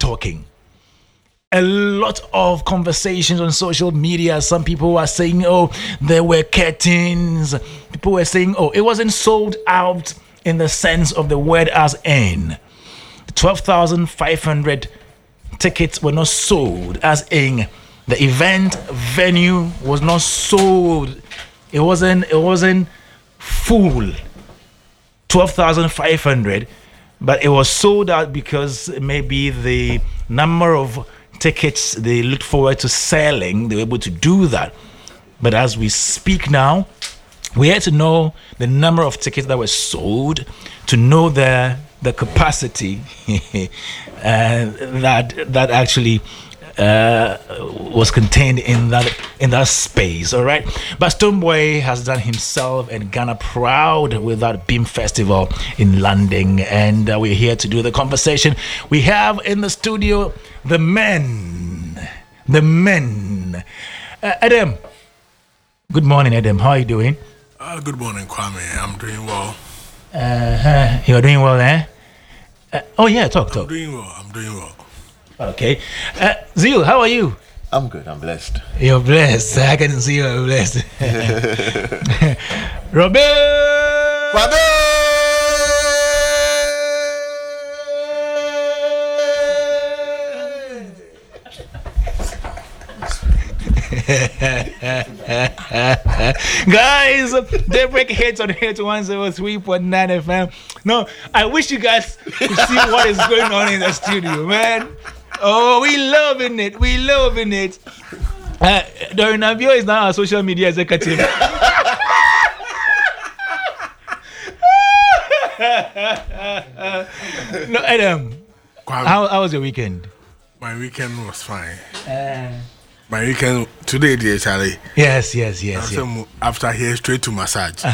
talking. A lot of conversations on social media. Some people were saying, oh, there were curtains. People were saying, oh, it wasn't sold out in the sense of the word as in. 12,500 tickets were not sold as in the event venue was not sold. It wasn't full. 12,500, but it was sold out because maybe the number of tickets they looked forward to selling, they were able to do that. But as we speak now, we had to know the number of tickets that were sold, to know the capacity that actually was contained in that space. All right, but Stonebwoy has done himself and Ghana proud with that Beam Festival in London, and we're here to do the conversation. We have in the studio the men. Adam, good morning, Adam. How are you doing? Good morning, Kwame. I'm doing well. You're doing well, eh? Oh yeah, talk. I'm doing well. Okay. Zeal, how are you? I'm good. I'm blessed. You're blessed. I can see you're blessed. Robert! Guys, Daybreak hits on Hit 103.9 FM. No, I wish you guys could see what is going on in the studio, man. Oh, we loving it. Dorinavio is now our social media executive. No, Adam, how was your weekend? My weekend was fine. My weekend today, dear Charlie. Yes. After here, straight to massage.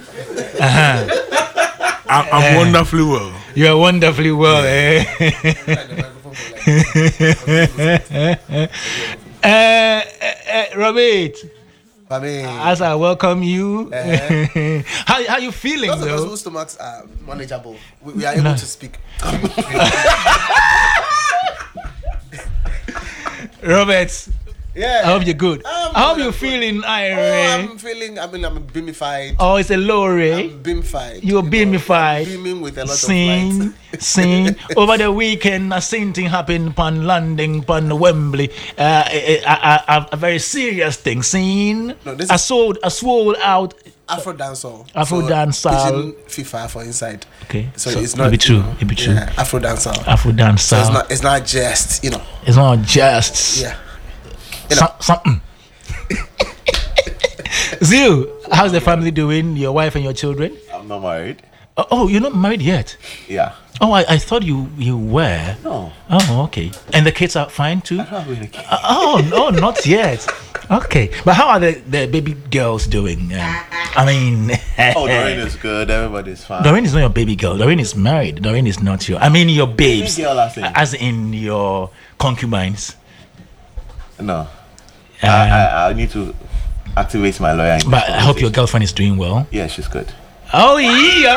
I'm wonderfully well. You are wonderfully well, eh? Robert, as I welcome you, how you feeling, those though? of us whose stomachs are manageable, we are able to speak. Robert, Yeah. I hope you're good. I hope you're feeling irate. I'm beamified. Oh, it's a lorry. I'm beamified. You're beamified. Beaming with a lot of lights. Sing. Over the weekend, a same thing happened upon landing upon Wembley. A very serious thing. Seen. No, this I sold out. Afro dancehall. Dancehall. FIFA for inside. Okay. So it's not. It'll be true. Yeah, Afro dancehall. So it's not just, It's not just. Yeah. Something. Zeal, how's the family doing? Your wife and your children? I'm not married. Oh, you're not married yet? Yeah. Oh, I thought you were. No. Oh, okay. And the kids are fine too? I don't have any kids. Oh, no, not yet. Okay. But how are the baby girls doing? Doreen is good. Everybody's fine. Doreen is not your baby girl. Doreen is married. Doreen is not your... your babes. Baby girl, as in your concubines. No. I need to activate my lawyer. But I hope your girlfriend is doing well. Yeah, she's good. Oh yeah,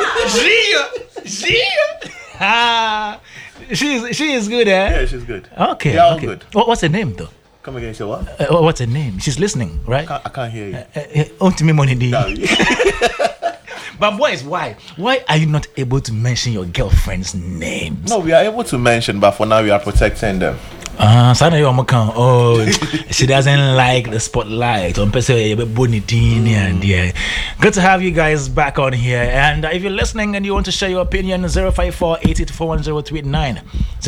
she is good, eh? Yeah, she's good. Okay, yeah, all okay. Good. What's her name though? Come again, say what? What's her name? She's listening, right? I can't hear you. But boys, why are you not able to mention your girlfriend's names? No, we are able to mention, but for now we are protecting them. She doesn't like the spotlight. Good to have you guys back on here. And if you're listening and you want to share your opinion, 054-8841-039.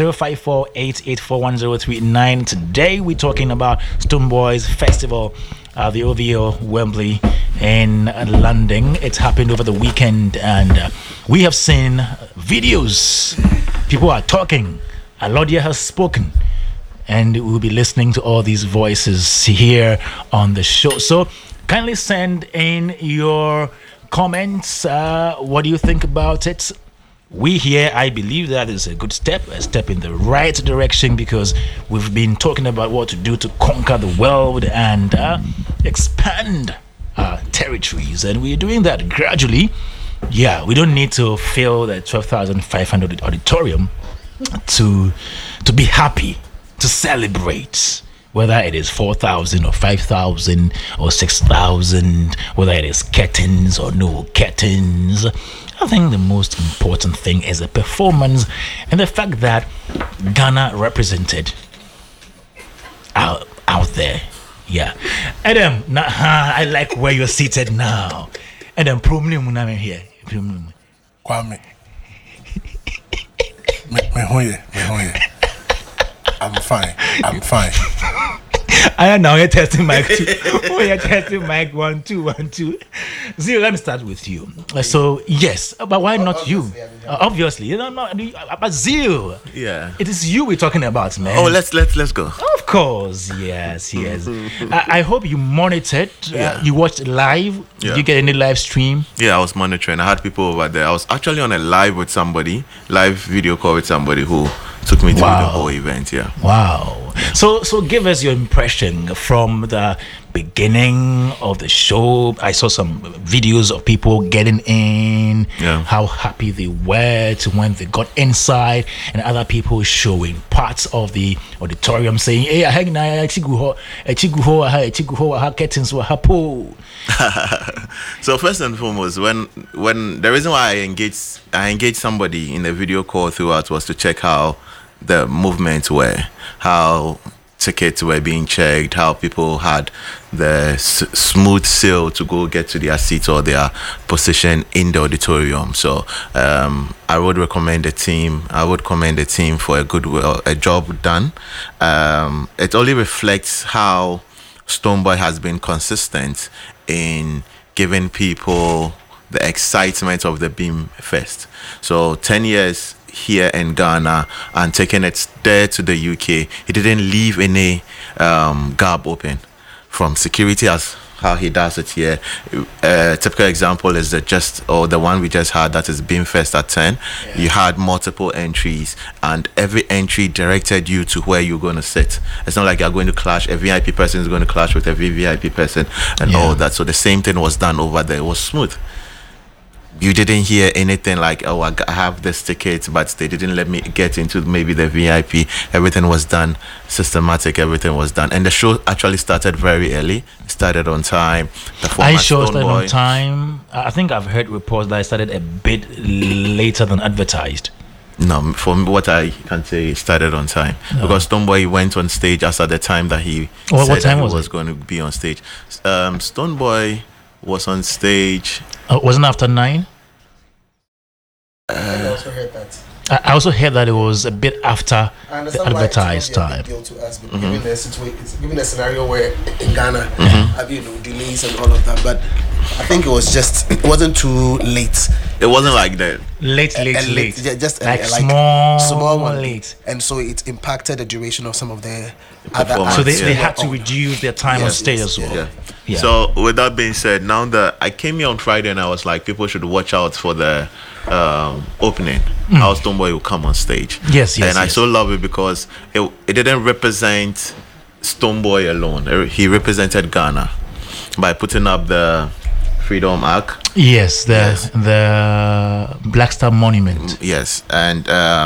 054-8841-039. Today we're talking about Stonebwoy's Festival, the OVO Wembley in London. It happened over the weekend, and we have seen videos. People are talking. Alodia has spoken. And we'll be listening to all these voices here on the show. So kindly send in your comments. What do you think about it? We here, I believe that is a good step, a step in the right direction, because we've been talking about what to do to conquer the world and expand our territories. And we're doing that gradually. Yeah, we don't need to fill the 12,500 auditorium. to be happy, to celebrate, whether it is 4,000 or 5,000 or 6,000, whether it is curtains or no curtains. I think the most important thing is the performance and the fact that Ghana represented out there. Yeah. Adam, I like where you're seated now. Adam, problem here. Kwame. Me hoye. I'm fine. I am now you're testing mic 2. Oh, you're testing mic 1, 2, 1, 2. Zero, let me start with you. So yes, but why not you? Obviously, you know, but Zero. Yeah. It is you we're talking about, man. Oh, let's go. Of course, yes. I hope you monitored. Yeah. You watched live. Yeah. Did you get any live stream? Yeah, I was monitoring. I had people over there. I was actually on a live video call with somebody who took me through the whole event. Yeah. Wow. So give us your impression from the beginning of the show. I saw some videos of people getting in, how happy they were to when they got inside, and other people showing parts of the auditorium saying, "Hey, curtains were happy." So first and foremost, when the reason why I engaged somebody in the video call throughout was to check how the movements were, how tickets were being checked, how people had the smooth sail to go get to their seats or their position in the auditorium. So I would recommend the team. I would commend the team for a job done. It only reflects how Stonebwoy has been consistent in giving people the excitement of the Beam Fest. So 10 years here in Ghana and taking it there to the UK, he didn't leave any gap open from security as how he does it here. A typical example is the one we just had, that is Beam Fest at 10. Yeah. You had multiple entries and every entry directed you to where you're going to sit. It's not like you're going to clash, a VIP person is going to clash with a VVIP person and all that. So the same thing was done over there. It was smooth. You didn't hear anything like, "Oh, I have this ticket, but they didn't let me get into maybe the VIP." Everything was done systematic. Everything was done, and the show actually started very early. It started on time. Are you sure it started on time? I think I've heard reports that it started a bit later than advertised. No, from what I can say, it started on time because Stonebwoy went on stage as at the time that he said what time was going to be on stage. Stonebwoy was on stage. Wasn't after 9? I also heard that. I also heard that it was a bit after the advertised time. Deal to us, given the situation, given the scenario where in Ghana, have delays and all of that. But I think it wasn't too late. It wasn't like that. Late. Just like small one late, and so it impacted the duration of some of the other. So they had to reduce their time on stage as well. Yeah. So with that being said, now that I came here on Friday and I was like, people should watch out for the opening. How Stonebwoy will come on stage. Yes. I so love it because it didn't represent Stonebwoy alone. He represented Ghana by putting up the Freedom Arc. Yes, the Black Star Monument. Yes, and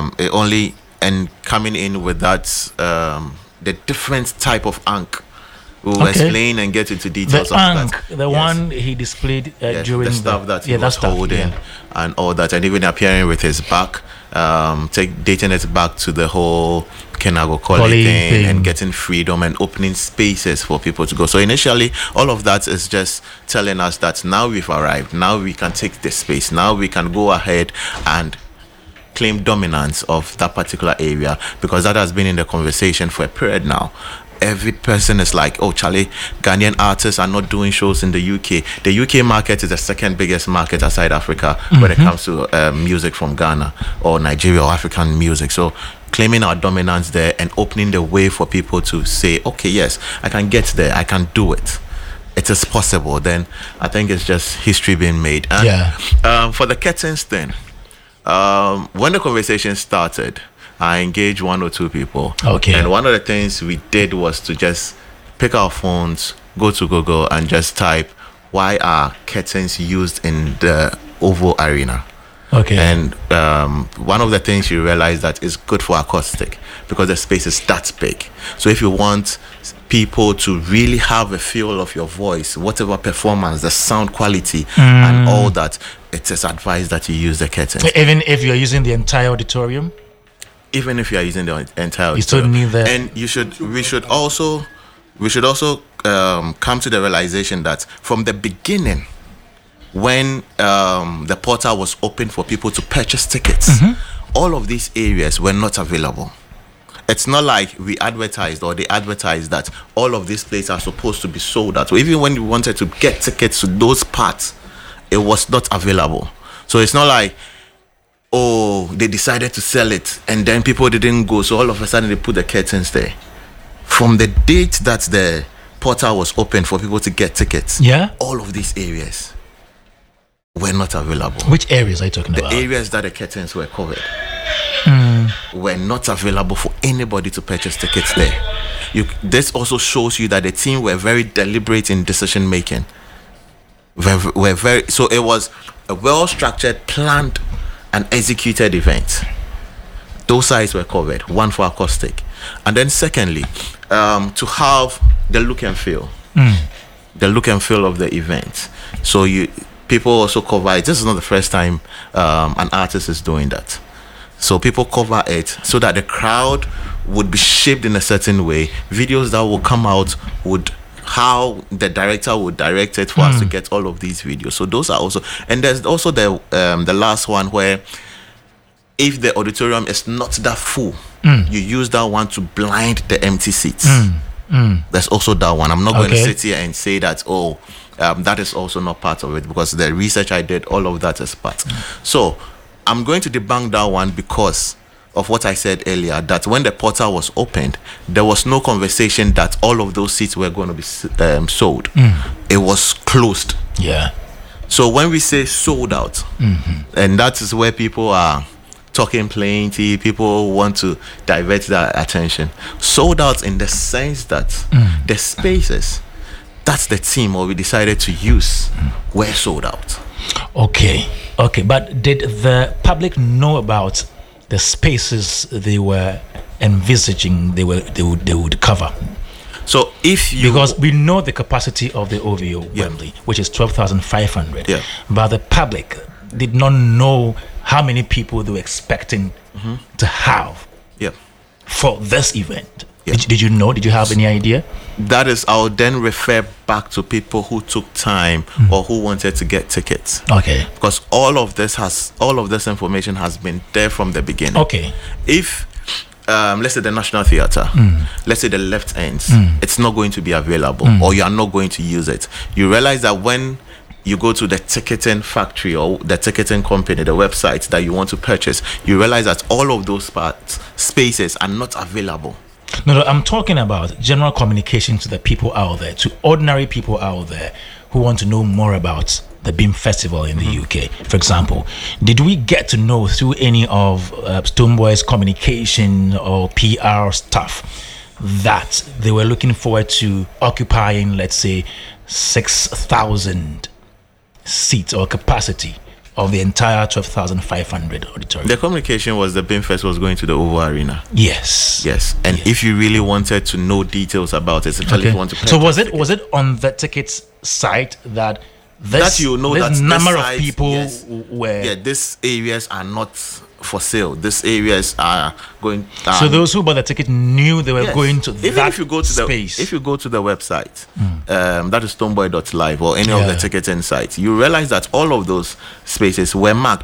coming in with that the different type of ankh. We'll explain and get into details the of ankh, that. The one he displayed during the stuff that he was holding and all that, and even appearing with his back, dating it back to the whole Kenago Koli thing and getting freedom and opening spaces for people to go. So initially, all of that is just telling us that now we've arrived. Now we can take this space. Now we can go ahead and claim dominance of that particular area, because that has been in the conversation for a period now. Every person is like, "Oh, Charlie, Ghanaian artists are not doing shows in the UK." The UK market is the second biggest market outside Africa when it comes to music from Ghana or Nigeria or African music. So claiming our dominance there and opening the way for people to say, "Okay, yes, I can get there. I can do it. It is possible." Then I think it's just history being made. And for the curtains thing, when the conversation started, I engaged one or two people. Okay. And one of the things we did was to just pick our phones, go to Google, and just type, "Why are curtains used in the Oval Arena?" Okay. And one of the things you realize that is good for acoustic because the space is that big. So if you want people to really have a feel of your voice, whatever performance, the sound quality, and all that, it is advised that you use the curtains. Even if you're using the entire auditorium? Even if you are using the entire, you still need that. And we should also come to the realization that from the beginning, when the portal was open for people to purchase tickets, all of these areas were not available. It's not like we advertised or they advertised that all of these places are supposed to be sold out. So even when you wanted to get tickets to those parts, it was not available. So it's not like, oh, they decided to sell it and then people didn't go, so all of a sudden they put the curtains there. From the date that the portal was open for people to get tickets, all of these areas were not available. Which areas are you talking about? The areas that the curtains were covered were not available for anybody to purchase tickets there. This also shows you that the team were very deliberate in decision making. So it was a well-structured, planned, and executed event. Those sides were covered, one for acoustic. And then secondly, to have the look and feel. The look and feel of the event. So people also cover it. This is not the first time an artist is doing that. So people cover it so that the crowd would be shaped in a certain way. Videos that will come out would how the director would direct it for us to get all of these videos. So those are also, and there's also the last one where if the auditorium is not that full, you use that one to blind the empty seats. There's also that one. I'm not going to sit here and say that that is also not part of it, because the research I did, all of that is part. So I'm going to debunk that one because of what I said earlier, that when the portal was opened, there was no conversation that all of those seats were going to be sold. It was closed. Yeah. So when we say sold out, and that is where people are talking plenty, people want to divert their attention. Sold out in the sense that the spaces that's the team or we decided to use were sold out. Okay, but did the public know about the spaces they were envisaging they would cover? So because we know the capacity of the OVO Wembley, which is 12,500, but the public did not know how many people they were expecting to have for this event. Did you know? Did you have any idea? That is, I'll then refer back to people who took time or who wanted to get tickets. Okay. Because all of this information has been there from the beginning. Okay. If let's say the National Theatre, let's say the left ends, it's not going to be available or you are not going to use it. You realize that when you go to the ticketing factory or the ticketing company, the website that you want to purchase, you realize that all of those spaces are not available. No, I'm talking about general communication to the people out there, to ordinary people out there who want to know more about the BEAM Festival in the UK. For example, did we get to know through any of Stonebwoy's communication or PR stuff that they were looking forward to occupying, let's say, 6,000 seats or capacity of the entire 12,500 auditorium? The communication was the BEAM Fest was going to the Oval Arena. Yes. And if you really wanted to know details about it, if you want to so was it on the tickets site that this number of people were? These areas are not for sale. These areas are going. So those who bought the ticket knew they were going to even that if you go to space. If you go to the website, that is stoneboy.live or any of the ticketing sites, you realize that all of those spaces were marked.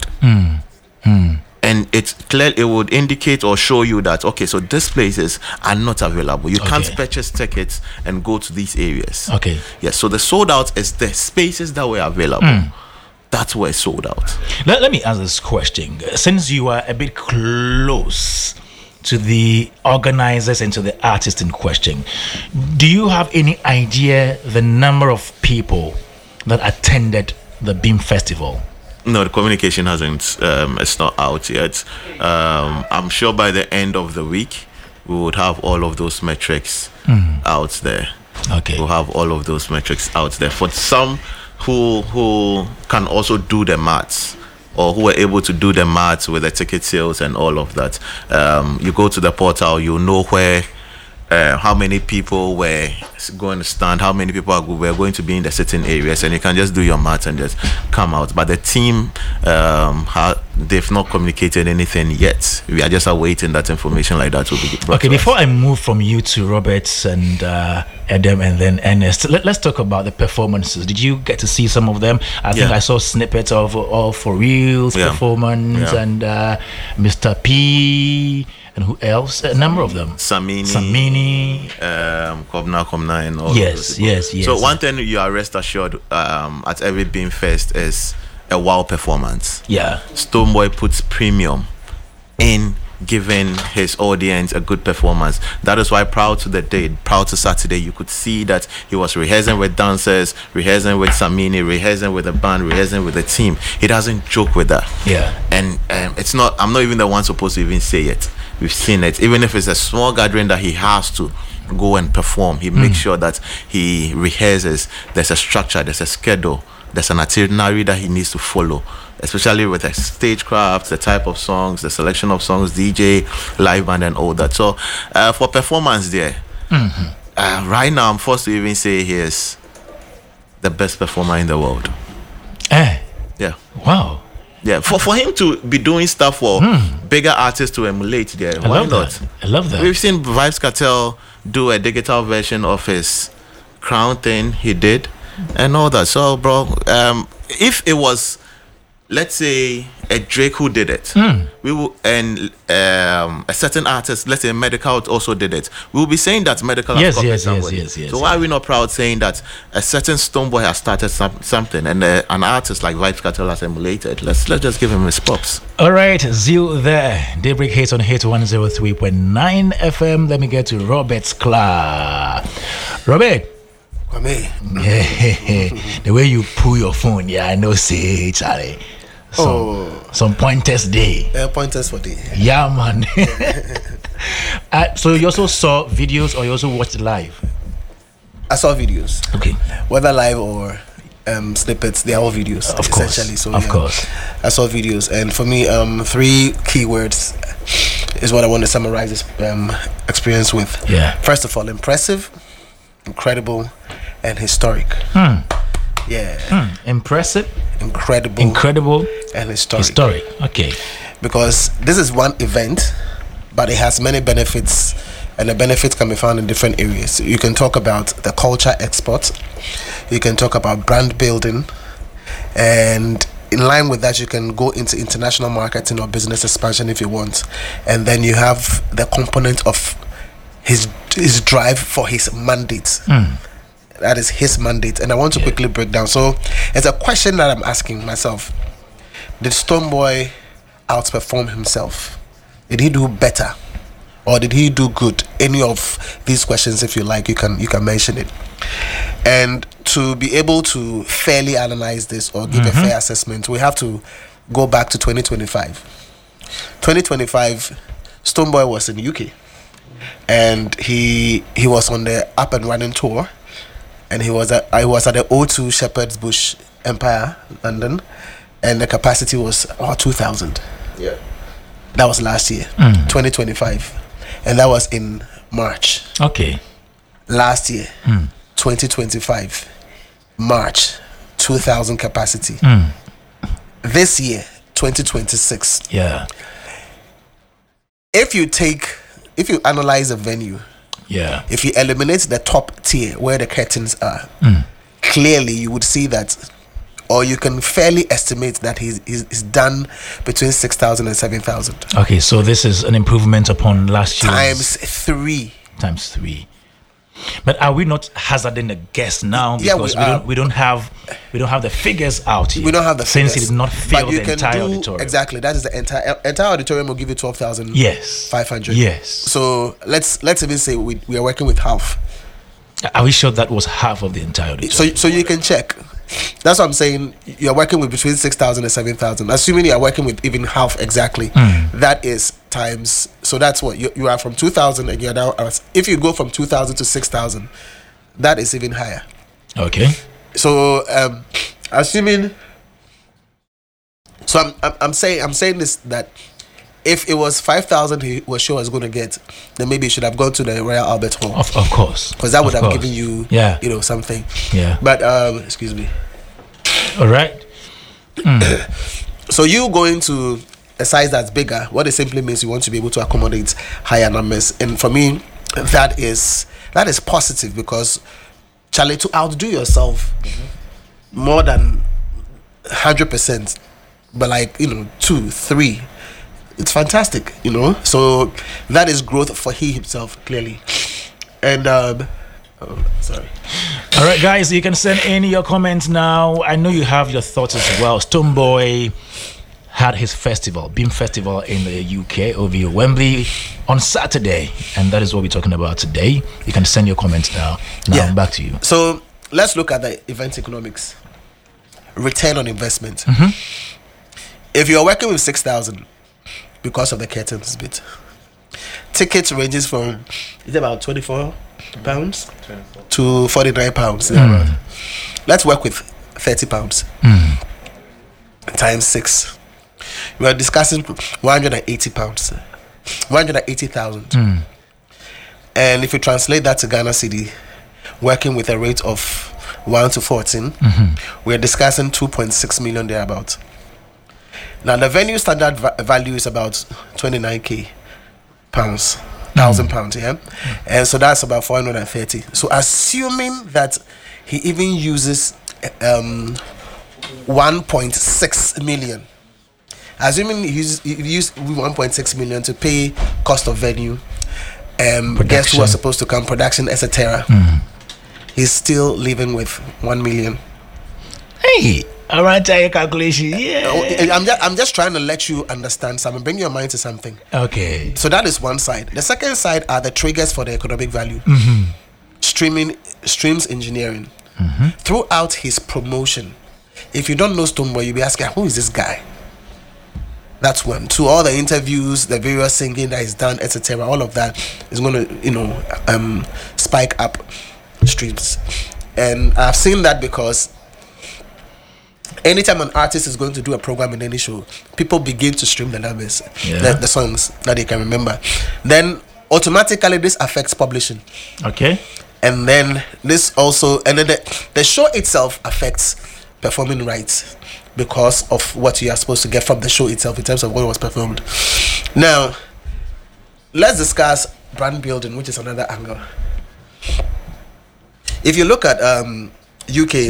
And it's clear, it would indicate or show you that, okay, so these places are not available. You can't purchase tickets and go to these areas. Okay. Yes, so the sold out is the spaces that were available. That were sold out. Let me ask this question. Since you are a bit close to the organizers and to the artists in question, do you have any idea the number of people that attended the BEAM Festival? No, the communication hasn't. It's not out yet. I'm sure by the end of the week we would have all of those metrics out there. Okay. We'll have all of those metrics out there. For some who can also do the maths or who were able to do the maths with the ticket sales and all of that. You go to the portal, you know where. How many people were going to stand, how many people were going to be in the certain areas, and you can just do your maths and just come out. But the team, they've not communicated anything yet. We are just awaiting that information like that to be brought. Okay, before I move from you to Roberts and Adam and then Ernest, let's talk about the performances. Did you get to see some of them? I think I saw snippets of All For Reals performance and Mr. P. And who else? A number of them. Samini, Kobna, and all. Yes. So one thing you are rest assured at every Beam Fest is a wow performance. Yeah. Stonebwoy puts premium in giving his audience a good performance. That is why proud to Saturday, you could see that he was rehearsing with dancers, rehearsing with Samini, rehearsing with the band, rehearsing with the team. He doesn't joke with that. Yeah. And I'm not even the one supposed to even say it. We've seen it. Even if it's a small gathering that he has to go and perform, he makes sure that he rehearses. There's a structure, there's a schedule, there's an itinerary that he needs to follow, especially with the stagecraft, the type of songs, the selection of songs, DJ, live band, and all that. So for performance there, right now I'm forced to even say he is the best performer in the world. Yeah. Wow. Yeah, for him to be doing stuff for bigger artists to emulate there, why not? I love that. We've seen Vybz Kartel do a digital version of his Crown thing he did and all that. So, bro, if it was, let's say, a Drake who did it, we will, and a certain artist, let's say Medical also did it, we will be saying that Medical has copied somebody. So why are we not proud saying that a certain Stonebwoy has started something and an artist like Vybz Kartel has emulated? Let's just give him his props. All right, Zeal there. Daybreak Hits on Hit 103.9 FM. Let me get to Robert's Club. Robert. The way you pull your phone, I know, say, Charlie. Some pointers day. Pointers for day. Yeah, man. So you also saw videos or you also watched live? I saw videos. Okay. Whether live or snippets, they are all videos. Of essentially. Course. So of course. I saw videos, and for me, 3 keywords is what I want to summarize this experience with. Yeah. First of all, impressive, incredible, and historic. Impressive, incredible, and historic. Okay. Because this is one event, but it has many benefits, and the benefits can be found in different areas. You can talk about the culture export, you can talk about brand building, and in line with that, you can go into international marketing or business expansion if you want. And then you have the component of his drive for his mandate. That is his mandate, and I want to quickly break down. So it's a question that I'm asking myself: did Stonebwoy outperform himself? Did he do better, or did he do good? Any of these questions, if you like, you can mention it. And to be able to fairly analyze this or give a fair assessment, we have to go back to 2025. 2025, Stonebwoy was in UK, and he was on the Up and Running tour. And I was at the O2 Shepherd's Bush Empire, London, and the capacity was 2,000. Yeah. That was last year, 2025, and that was in March. Okay. Last year, 2025, March, 2,000 capacity. This year, 2026. Yeah. If you analyze a venue. Yeah. If you eliminate the top tier where the curtains are, clearly you would see that, or you can fairly estimate that he's done between 6,000 and 7,000. Okay, so this is an improvement upon last year. Times 3. But are we not hazarding a guess now? Because we don't have the figures out here. We don't have the figures. Since it did not fill the entire auditorium. Exactly, that is the entire auditorium will give you 12,000. Yes. 500. Yes. So let's even say we are working with half. Are we sure that was half of the entire auditorium? So you can check. That's what I'm saying. You're working with between 6,000 and 7,000. Assuming you're working with even half exactly, that is times. So that's what you are from 2,000, and you're now. If you go from 2,000 to 6,000, that is even higher. Okay. So assuming So I'm saying this, that if it was 5,000 he was sure I was going to get, then maybe he should have gone to the Royal Albert Hall. Of course. Because that would have given you, something. Yeah. But, excuse me. All right. So you going to a size that's bigger, what it simply means you want to be able to accommodate higher numbers. And for me, that is positive, because, Charlie, to outdo yourself more than 100%, but like, 2, 3, it's fantastic, so that is growth for he himself, clearly. And sorry. All right, guys, you can send in your comments now. I know you have your thoughts as well. Stonebwoy had his festival, Beam Festival, in the UK, OVO Wembley, on Saturday, and that is what we're talking about today. You can send your comments now. Back to you. So let's look at the event economics. Return on investment. If you're working with 6,000 because of the curtains bit, tickets ranges from, is it about £24 to £49? Let's work with £30 times 6. We are discussing £180, 180,000. And if you translate that to Ghana cedi, working with a rate of 1 to 14, we are discussing 2.6 million thereabouts. Now the venue standard value is about 29k pounds, £1,000, yeah, and so that's about 430. So assuming that he even uses 1.6 million. Assuming he used 1.6 million to pay cost of venue, guests who are supposed to come, production, etc., he's still living with 1 million. Hey, all right, your calculation. Yeah, I'm just trying to let you understand something, bring your mind to something. Okay. So that is one side. The second side are the triggers for the economic value. Streams engineering. Throughout his promotion, if you don't know Stonebwoy, you'll be asking, who is this guy? That's one. To all the interviews, the various singing that is done, etc., all of that is going to, spike up streams. And I've seen that because anytime an artist is going to do a program in any show, people begin to stream the numbers, the songs that they can remember. Then automatically this affects publishing. Okay. And then this also, and then the show itself affects performing rights, because of what you are supposed to get from the show itself in terms of what was performed. Now, let's discuss brand building, which is another angle. If you look at UK,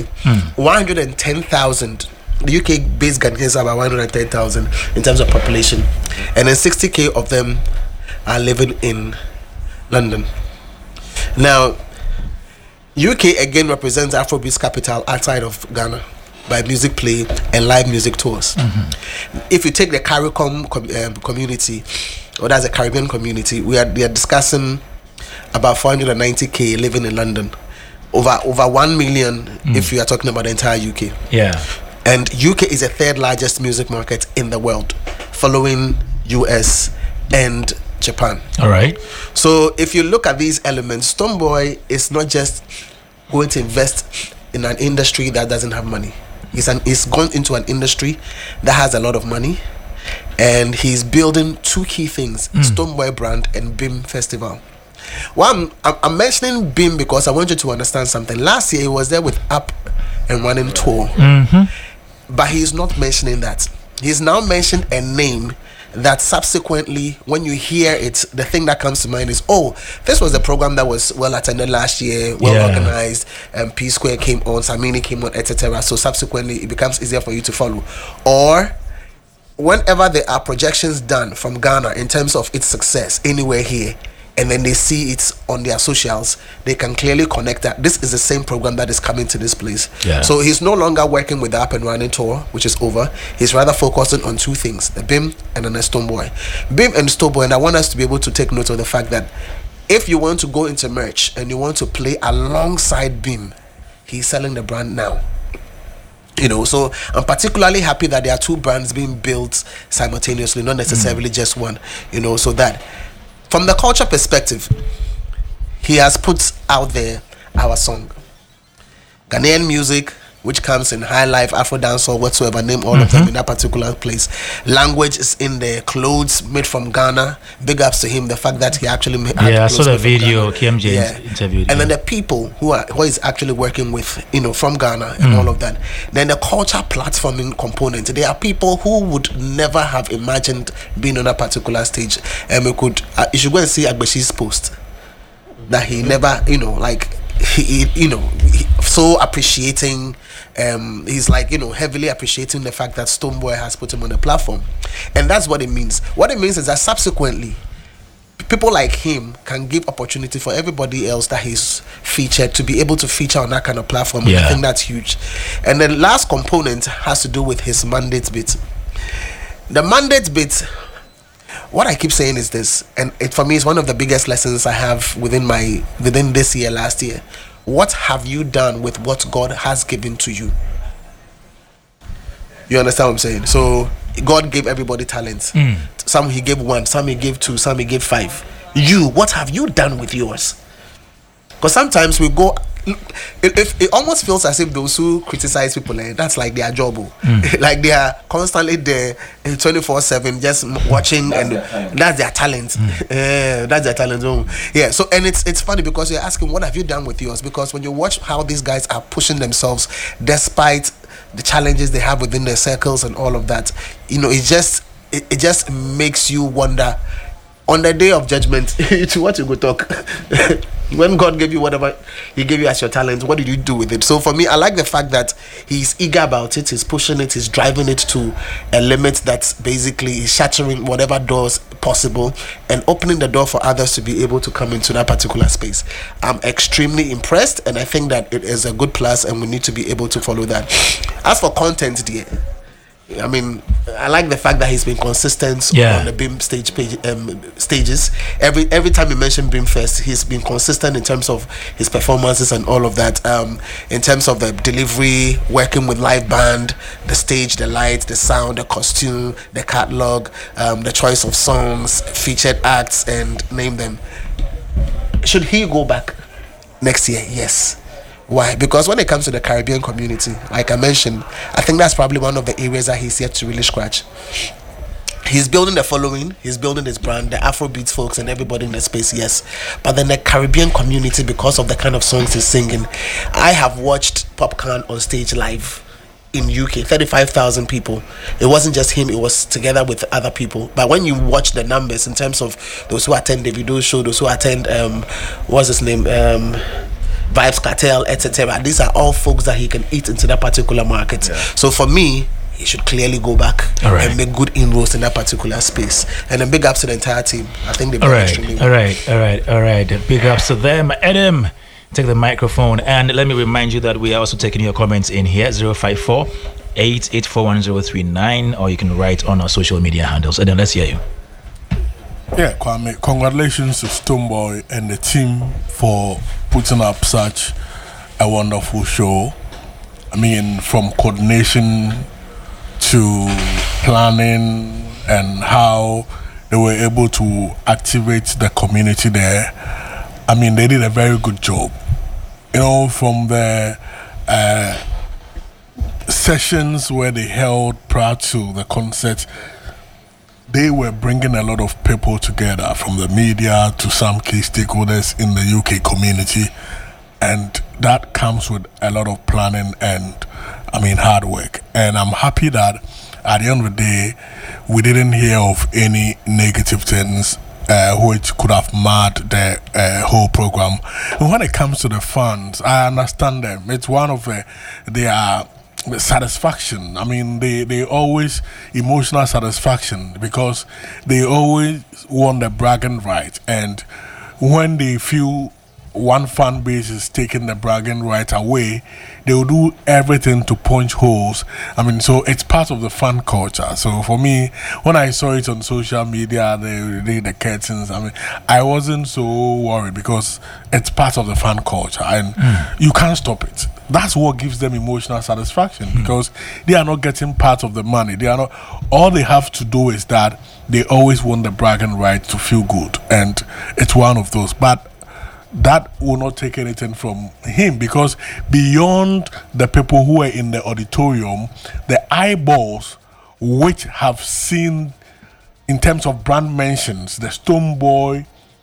110,000. The UK based Ghanaians are about 110,000 in terms of population, and then 60k of them are living in London. Now, UK again represents Afrobeat's capital outside of Ghana by music play and live music tours. If you take the CARICOM community, or that's a Caribbean community, we are discussing about 490k living in London, over 1 million if you are talking about the entire UK. Yeah. And UK is the third largest music market in the world, following US and Japan. All right. So if you look at these elements, Stonebwoy is not just going to invest in an industry that doesn't have money. He's gone into an industry that has a lot of money, and he's building two key things: Stonebwoy brand and Beam Festival. Well, I'm mentioning Beam because I want you to understand something. Last year he was there with Up and Running Tour, but he's not mentioning that. He's now mentioned a name that subsequently, when you hear it, the thing that comes to mind is, oh, this was a program that was well attended last year, well organized, and P Square came on, Samini came on, etc. So subsequently it becomes easier for you to follow. Or whenever there are projections done from Ghana in terms of its success anywhere here, and then they see it on their socials, they can clearly connect that this is the same program that is coming to this place. So he's no longer working with the Up and Running Tour, which is over. He's rather focusing on two things: the Beam and then the Stonebwoy. Beam and Stonebwoy, and I want us to be able to take note of the fact that if you want to go into merch and you want to play alongside Beam, he's selling the brand now. So I'm particularly happy that there are two brands being built simultaneously, not necessarily just one. So that from the culture perspective, he has put out there our song. Ghanaian music which comes in high life, Afro dancehall, whatsoever, name all of them in that particular place. Language is in there, clothes made from Ghana. Big ups to him, the fact that he actually made I saw the video Kim James interviewed. And then the people who is actually working with, from Ghana and all of that. Then the culture platforming component. There are people who would never have imagined being on a particular stage. And we could, you should go and see Agbeshi's post that he never, so appreciating. He's like, heavily appreciating the fact that Stonebwoy has put him on the platform. And that's what it means. What it means is that subsequently, people like him can give opportunity for everybody else that he's featured to be able to feature on that kind of platform. I think that's huge. And the last component has to do with his mandate bit. The mandate bit, what I keep saying is this, and it for me is one of the biggest lessons I have within this year, last year. What have you done with what God has given to you? You understand what I'm saying? So God gave everybody talents. Some he gave 1, some he gave 2, some he gave 5. You, what have you done with yours? Because sometimes we go, it almost feels as if those who criticize people, that's like their job. Like they are constantly there 24/7 just watching, that's their talent. That's their talent. So and it's funny because you're asking, what have you done with yours? Because when you watch how these guys are pushing themselves despite the challenges they have within their circles and all of that, it just makes you wonder on the day of judgment to what you go talk. When God gave you whatever he gave you as your talent, what did you do with it? So for me, I like the fact that he's eager about it, he's pushing it, he's driving it to a limit that basically is shattering whatever doors possible and opening the door for others to be able to come into that particular space. I'm extremely impressed, and I think that it is a good plus, and we need to be able to follow that. As for content, dear, I mean, I like the fact that he's been consistent on the BIM stages. Every time you mention BIM Fest, he's been consistent in terms of his performances and all of that. In terms of the delivery, working with live band, the stage, the lights, the sound, the costume, the catalog, the choice of songs, featured acts, and name them. Should he go back next year? Yes. Why? Because when it comes to the Caribbean community, like I mentioned, I think that's probably one of the areas that he's yet to really scratch. He's building the following, he's building his brand, the Afrobeats folks and everybody in the space, yes. But then the Caribbean community, because of the kind of songs he's singing, I have watched Popcorn on stage live in UK, 35,000 people. It wasn't just him, it was together with other people. But when you watch the numbers in terms of those who attend the video show, those who attend, what's his name? Vibes Cartel, etc. These are all folks that he can eat into that particular market. So for me, he should clearly go back and make good inroads in that particular space. And then big ups to the entire team. I think they've done extremely well. All right. Big ups to them. Adam, take the microphone, and let me remind you that we are also taking your comments in here, 054-8841039, or you can write on our social media handles. Adam, let's hear you. Yeah, Kwame, congratulations to Stonebwoy and the team for putting up such a wonderful show. I mean, from coordination to planning and how they were able to activate the community there. I mean, they did a very good job. From the sessions where they held prior to the concert, they were bringing a lot of people together, from the media to some key stakeholders in the UK community, and that comes with a lot of planning and, hard work. And I'm happy that at the end of the day, we didn't hear of any negative things which could have marred the whole program. And when it comes to the fans, I understand them. It's one of their satisfaction. I mean, they always emotional satisfaction, because they always want the bragging right, and when they feel one fan base is taking the bragging right away, they will do everything to punch holes. So it's part of the fan culture. So for me, when I saw it on social media, the curtains, I wasn't so worried, because it's part of the fan culture, and you can't stop it. That's what gives them emotional satisfaction, because they are not getting part of the money. All they have to do is that they always want the bragging right to feel good, and it's one of those. But that will not take anything from him, because beyond the people who are in the auditorium, the eyeballs which have seen, in terms of brand mentions, the Stonebwoy,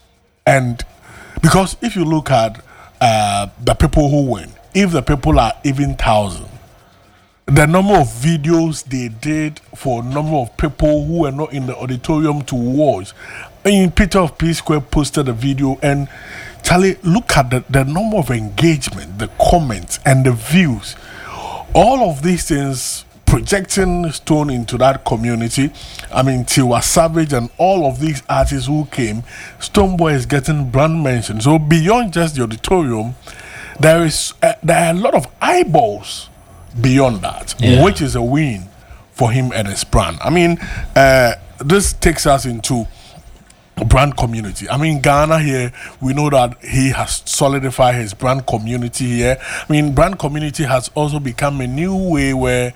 and because if you look at the people who win, if the people are even 1,000, the number of videos they did for a number of people who were not in the auditorium to watch. I mean, Peter of P Square posted a video, and Charlie, look at the number of engagement, the comments, and the views. All of these things projecting Stone into that community. I mean, Tiwa Savage and all of these artists who came, Stonebwoy is getting brand mention. So beyond just the auditorium, there are a lot of eyeballs beyond that, which is a win for him and his brand. I mean, this takes us into brand community. I mean, Ghana here, we know that he has solidified his brand community here. I mean, brand community has also become a new way where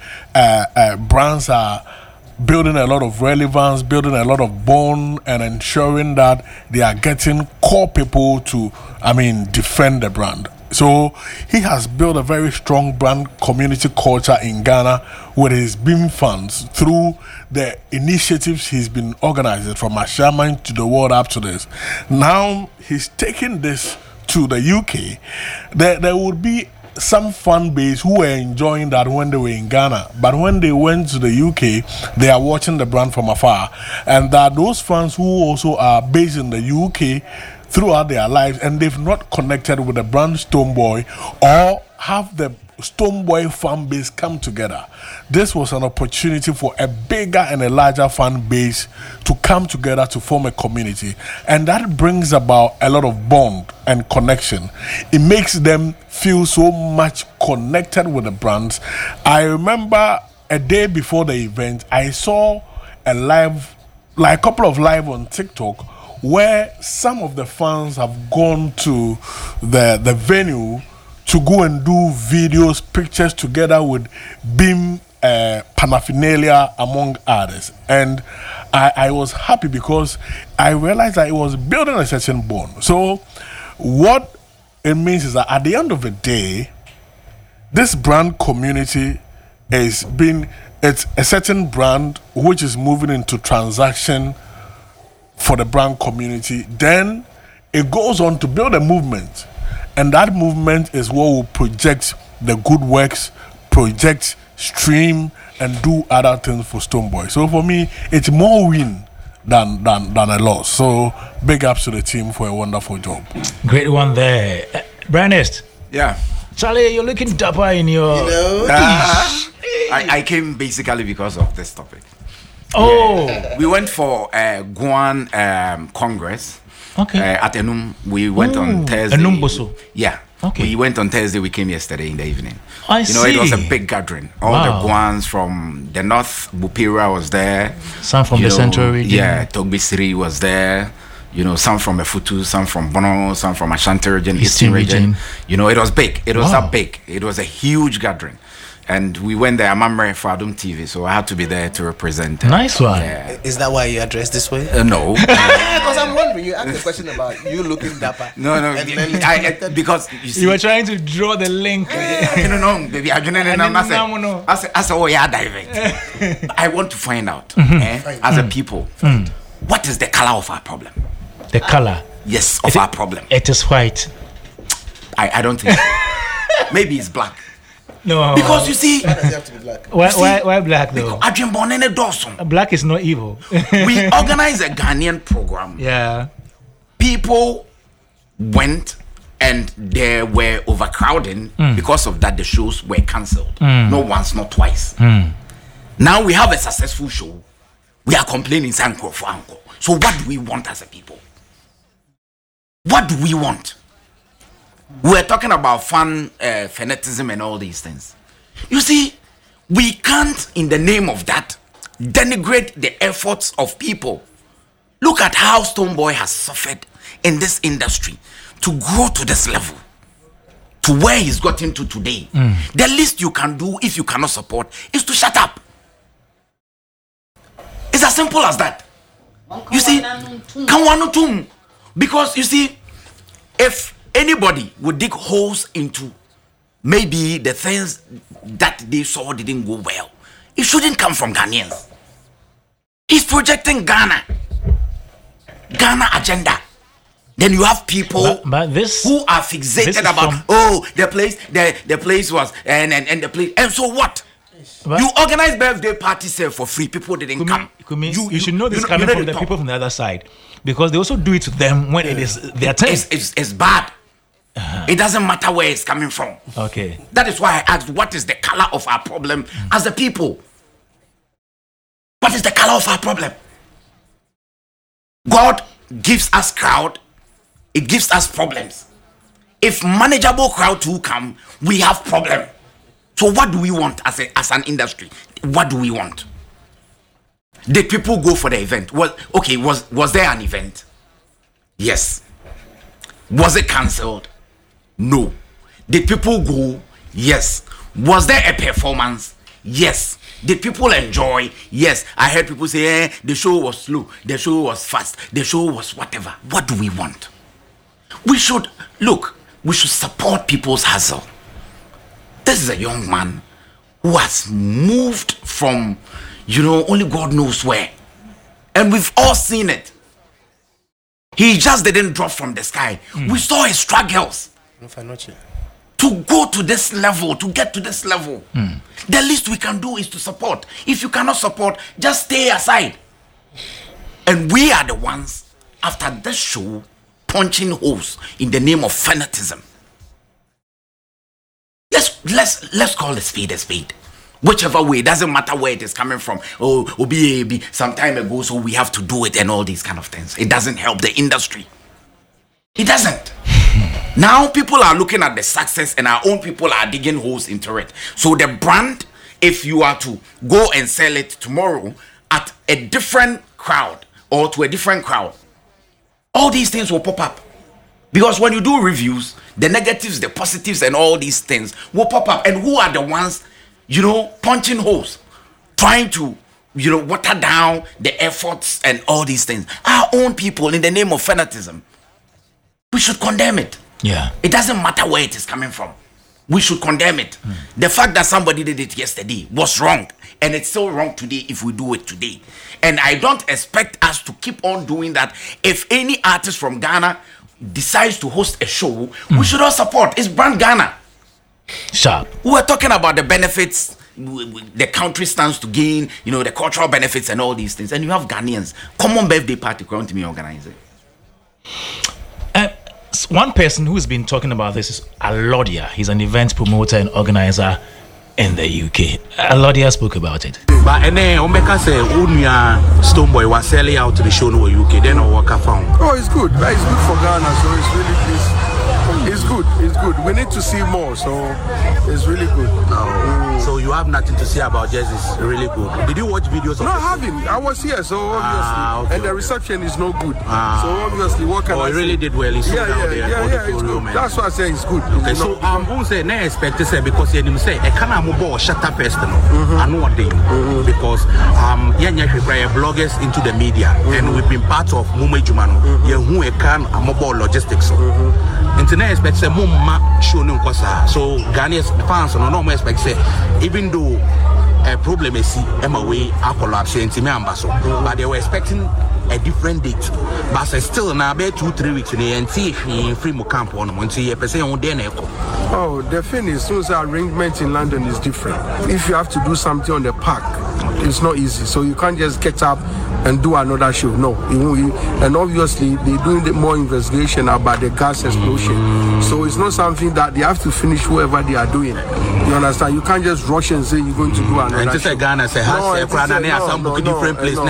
brands are building a lot of relevance, building a lot of bond, and ensuring that they are getting core people to, I mean, defend the brand. So he has built a very strong brand community culture in Ghana with his BIM funds through the initiatives he's been organizing, from Ashaman to the World up to this. Now he's taking this to the UK. There would be some fan base who were enjoying that when they were in Ghana, but when they went to the UK, they are watching the brand from afar. And that those fans who also are based in the UK throughout their lives, and they've not connected with the brand Stonebwoy or have the Stonebwoy fan base come together. This was an opportunity for a bigger and a larger fan base to come together to form a community, and that brings about a lot of bond and connection. It makes them feel so much connected with the brands. I remember a day before the event, I saw a couple of live on TikTok where some of the fans have gone to the venue to go and do videos, pictures together with BIM paraphernalia, among others. And I was happy because I realized that it was building a certain bond. So what it means is that at the end of the day, this brand community it's a certain brand which is moving into transaction for the brand community. Then it goes on to build a movement, and that movement is what will project the good works, project, stream, and do other things for Stonebwoy. So for me, it's more win than a loss. So big ups to the team for a wonderful job. Great one there. Brandest. Yeah. Charlie, you're looking dapper in your... I came basically because of this topic. Oh, we went for Guan Congress. Okay. At Enum, we went on Thursday. Enum Boso. Yeah. Okay. We went on Thursday. We came yesterday in the evening. I see. It was a big gathering. All the Guans from the north, Bupira was there. Some from the central region. Yeah, Togbisiri was there. Some from Efutu, some from Bono, some from Ashanti region, Eastern region. It was big. It was that big. It was a huge gathering. And we went there. I'm for Adum TV, so I had to be there to represent. Nice one. Yeah. Is that why you address this way? No. Because I'm wondering. You asked a question about you looking dapper. No. Because you were trying to draw the link. No, baby. I want to find out, as a people, what is the color of our problem? The color? Yes, of our problem. It is white. I don't think so. Maybe it's black. No. Because you see... Why does it have to be black? Why black though? Black is not evil. We organized a Ghanaian program. Yeah. People went and there were overcrowding. Because of that, the shows were cancelled. Not once, not twice. Now we have a successful show. We are complaining Sanko for Anko. So what do we want as a people? What do we want? We're talking about fun, fanatism and all these things. You see, we can't, in the name of that, denigrate the efforts of people. Look at how Stonebwoy has suffered in this industry to grow to this level, to where he's gotten to today. The least you can do if you cannot support is to shut up. It's as simple as that. You see, because you see, if anybody would dig holes into maybe the things that they saw didn't go well, it shouldn't come from Ghanaians. He's projecting Ghana agenda. Then you have people but this, who are fixated about the place was and the place, and so what? But you organize birthday parties for free. People didn't come. You should know this coming from the people from the other side, because they also do it to them when it is their turn. It's bad. It doesn't matter where it's coming from. Okay. That is why I asked, what is the color of our problem as a people? What is the color of our problem? God gives us crowd. It gives us problems. If manageable crowd to come, we have problem. So what do we want as an industry? What do we want? Did people go for the event? Was there an event? Yes. Was it cancelled? No. Did people go? Yes. Was there a performance? Yes. Did people enjoy? Yes. I heard people say, the show was slow, the show was fast, the show was whatever. What do we want? We should support people's hustle. This is a young man who has moved from, only God knows where. And we've all seen it. He just didn't drop from the sky. We saw his struggles. To go to this level, to get to this level. The least we can do is to support. If you cannot support, just stay aside. And we are the ones, after this show, punching holes in the name of fanatism. Let's call a spade a spade. Whichever way, it doesn't matter where it is coming from. OBAB, some time ago, so we have to do it and all these kind of things. It doesn't help the industry. It doesn't. Now people are looking at the success and our own people are digging holes into it. So the brand, if you are to go and sell it tomorrow at a different crowd or to a different crowd, all these things will pop up. Because when you do reviews, the negatives, the positives, and all these things will pop up. And who are the ones, punching holes, trying to, water down the efforts and all these things? Our own people, in the name of fanatism. We should condemn it. Yeah. It doesn't matter where it is coming from. We should condemn it. The fact that somebody did it yesterday was wrong. And it's still wrong today if we do it today. And I don't expect us to keep on doing that. If any artist from Ghana decides to host a show, we should all support. It's brand Ghana. Sharp. We were talking about the benefits the country stands to gain, the cultural benefits and all these things. And you have Ghanaians. Common birthday party, come to me organize it. One person who's been talking about this is Alodia. He's an event promoter and organizer in the UK. Alodia spoke about it. But and then Omeka say Unia Stonebwoy was selling out to the show in the UK. Then I work found. Oh, it's good. It's good for Ghana, so it's really it's good. It's good. We need to see more, so it's really good. So you have nothing to say about jazz. It's really good. Did you watch videos? No, I haven't. I was here, so obviously, okay, and the reception is no good. So obviously, what can I it really say? did well. It's it's good. That's why I say it's good. Okay, so who say no expect to say because you say I can't move shut up person. I know what they because bloggers into the media and we've been part of Mume Jumano. Who can mobile logistics. Internet expect say mumma show no kosa. So Ghanaians fans no normal expect say even though a problem is MOA collapse but they were expecting a different date. But still now about 2-3 weeks in the NT free camp on Monty percent on the Oh, the thing is, soon as arrangement in London is different. If you have to do something on the park, it's not easy. So you can't just get up and do another show. No, and obviously they're doing more investigation about the gas explosion. So it's not something that they have to finish whatever they are doing. You understand? You can't just rush and say you're going to do another and show. Ghana say different place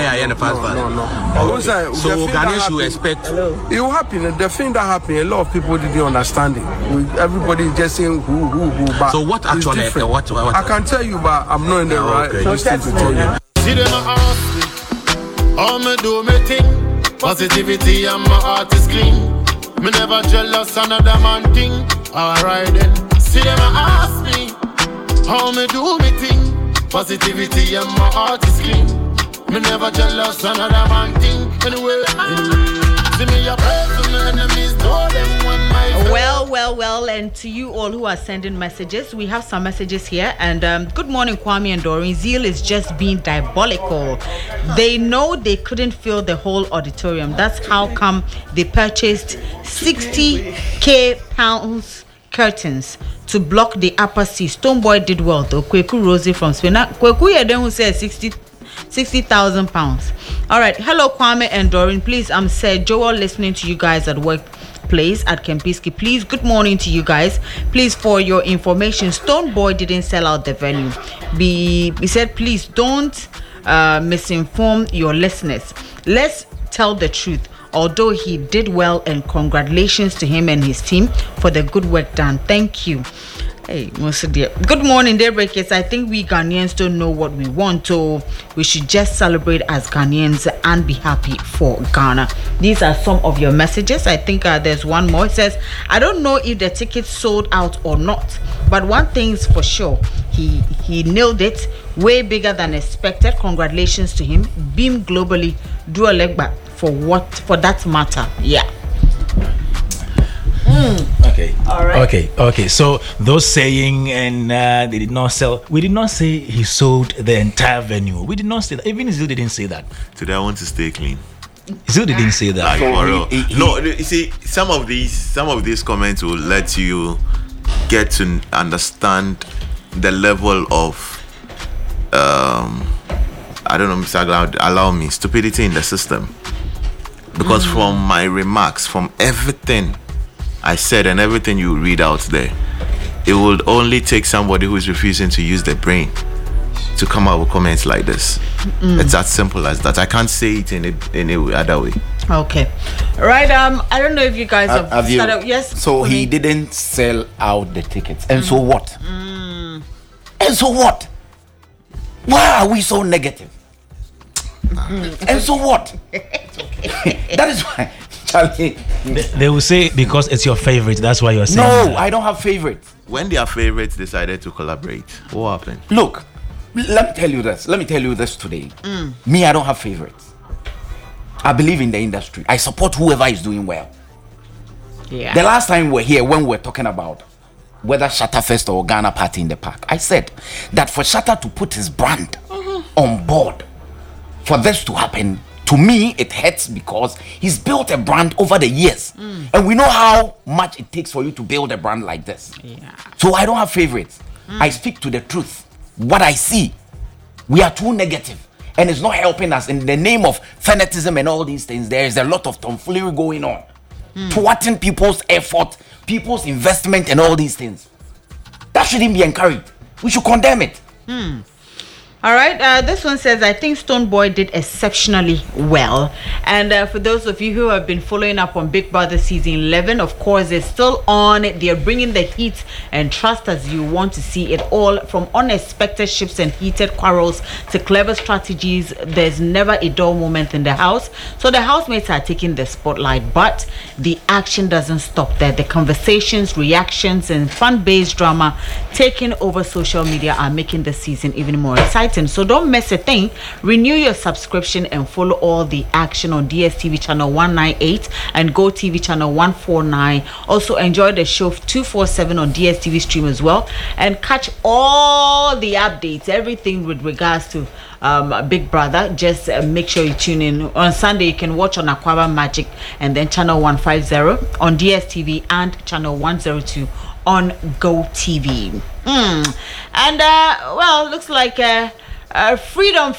so Ghana should expect it will happen. And the thing that happened, a lot of people didn't understand it. Everybody just saying who. But so what actually? What? I can tell you, but I'm not in the right position to tell you. See them ask me, all me do me thing. Positivity and my heart is clean. Me never jealous another man thing. Alright then. See them ask me, how me do me thing. Positivity and my heart is clean. Me never jealous another man thing. Anyway. See me a pray to my enemies, know them when my well, and to you all who are sending messages, we have some messages here. And good morning, Kwame and Doreen. Zeal is just being diabolical. They know they couldn't fill the whole auditorium. That's how come they purchased 60k pounds curtains to block the upper sea. Stoneboy did well though. Kweku Rosie from Spain. Kweku Yeden who said 60,000 pounds. All right. Hello, Kwame and Doreen. Please, I'm Sir Joel listening to you guys at workplace at Kempinski. Please, good morning to you guys. Please, for your information, Stoneboy didn't sell out the venue. He said, please don't misinform your listeners. Let's tell the truth. Although he did well, and congratulations to him and his team for the good work done. Thank you. Hey, Musa dear. Good morning, Daybreakers. I think we Ghanaians don't know what we want, so we should just celebrate as Ghanaians and be happy for Ghana. These are some of your messages. I think there's one more. It says, I don't know if the tickets sold out or not, but one thing's for sure, he nailed it, way bigger than expected. Congratulations to him. Beam globally, do a leg back for that matter. Yeah. Okay. All right. Okay. So those saying and they did not sell. We did not say he sold the entire venue. We did not say that. Even Zil didn't say that. Today I want to stay clean. Zil didn't say that. Like, no, you see, some of these comments will let you get to understand the level of I don't know, Mr. allow me, stupidity in the system. Because from my remarks, from everything I said and everything you read out there, it would only take somebody who is refusing to use their brain to come up with comments like this. It's as simple as that. I can't say it in any other way. Okay. Right. I don't know if you guys have started. Yes. So he didn't sell out the tickets. And so what? And so what? Why are we so negative? And so what? That is why, Charlie. They will say because it's your favorite. That's why you're saying. No, that. I don't have favorites. When their favorites decided to collaborate, what happened? Look, let me tell you this today. Me, I don't have favorites. I believe in the industry. I support whoever is doing well. Yeah. The last time we were here, when we were talking about whether Shatta Fest or Ghana Party in the Park, I said that for Shatta to put his brand on board, for this to happen, to me, it hurts because he's built a brand over the years. And we know how much it takes for you to build a brand like this. Yeah. So I don't have favorites. I speak to the truth. What I see, we are too negative. And it's not helping us. In the name of fanatism and all these things, there is a lot of tomfoolery going on. Thwarting people's effort, people's investment and all these things. That shouldn't be encouraged. We should condemn it. All right, this one says, I think Stoneboy did exceptionally well. And for those of you who have been following up on Big Brother Season 11, of course, it's still on. They're bringing the heat, and trust us, you want to see it all. From unexpected shifts and heated quarrels to clever strategies, there's never a dull moment in the house. So the housemates are taking the spotlight, but the action doesn't stop there. The conversations, reactions, and fun-based drama taking over social media are making the season even more exciting. So don't miss a thing. Renew your subscription and follow all the action on DSTV channel 198 and GoTV channel 149. Also enjoy the show 247 on DSTV stream as well, and catch all the updates, everything with regards to Big Brother. Just make sure you tune in on Sunday. You can watch on Aquaba Magic and then channel 150 on DSTV and channel 102 on GoTV. And well, looks like freedom.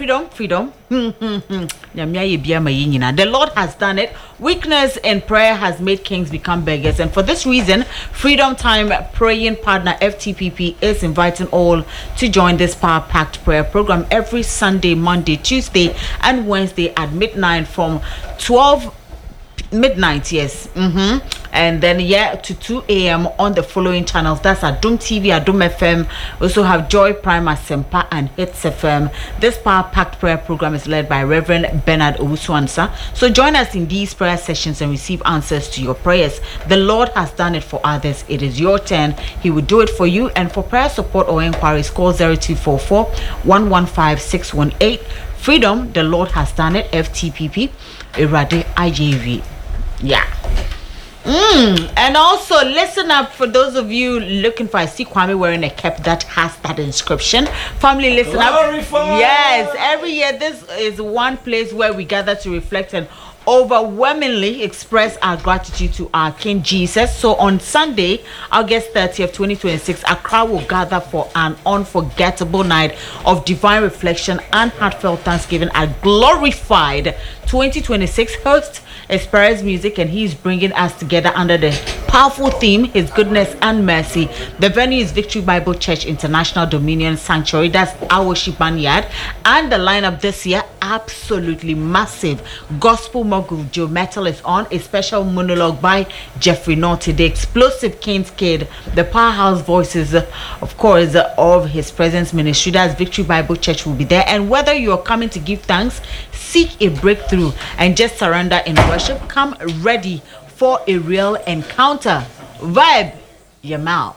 The Lord has done it. Weakness in prayer has made kings become beggars, and for this reason, Freedom Time praying partner FTPP is inviting all to join this power-packed prayer program every Sunday, Monday, Tuesday, and Wednesday at midnight from 12 midnight, yes, and then to 2 a.m. on the following channels. That's Adum TV, Adum FM. We also have Joy Prime, Asempa, and Hits FM. This power-packed prayer program is led by Reverend Bernard Owusu-Ansah. So join us in these prayer sessions and receive answers to your prayers. The Lord has done it for others. It is your turn. He will do it for you. And for prayer support or inquiries, call 0244 115 618. Freedom, the Lord has done it. FTPP, Irade IJV. Yeah. And also, listen up for those of you looking for. I see Kwame wearing a cap that has that inscription. Family, listen up. Yes, every year this is one place where we gather to reflect and overwhelmingly express our gratitude to our King Jesus. So on Sunday, August 30th, 2026, Accra will gather for an unforgettable night of divine reflection and heartfelt thanksgiving at Glorified 2026. Host is Perez Music, and he's bringing us together under the powerful theme, His Goodness and Mercy. The venue is Victory Bible Church International Dominion Sanctuary. That's our worship yard. And the lineup this year, absolutely massive. Gospel mogul Joe Metal is on. A special monologue by Jeffrey Naughty, the explosive King's Kid, the powerhouse voices, of course, of His Presence Ministry. That's Victory Bible Church will be there. And whether you are coming to give thanks, seek a breakthrough, and just surrender in worship, come ready for a real encounter. Vibe your mouth.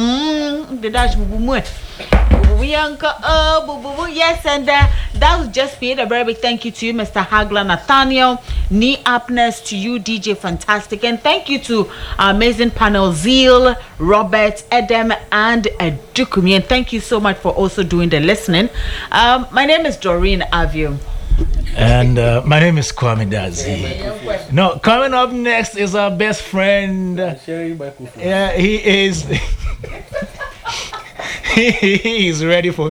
Yes, and that was just me. A very big thank you to you, Mr. Hagler Nathaniel. Knee upness to you, DJ Fantastic, and thank you to our amazing panel, Zeal, Robert, Edem, and Dukumi. And thank you so much for also doing the listening. My name is Doreen Avio. And my name is Kwame Dazi. No, coming up next is our best friend. Yeah, he is. He is ready for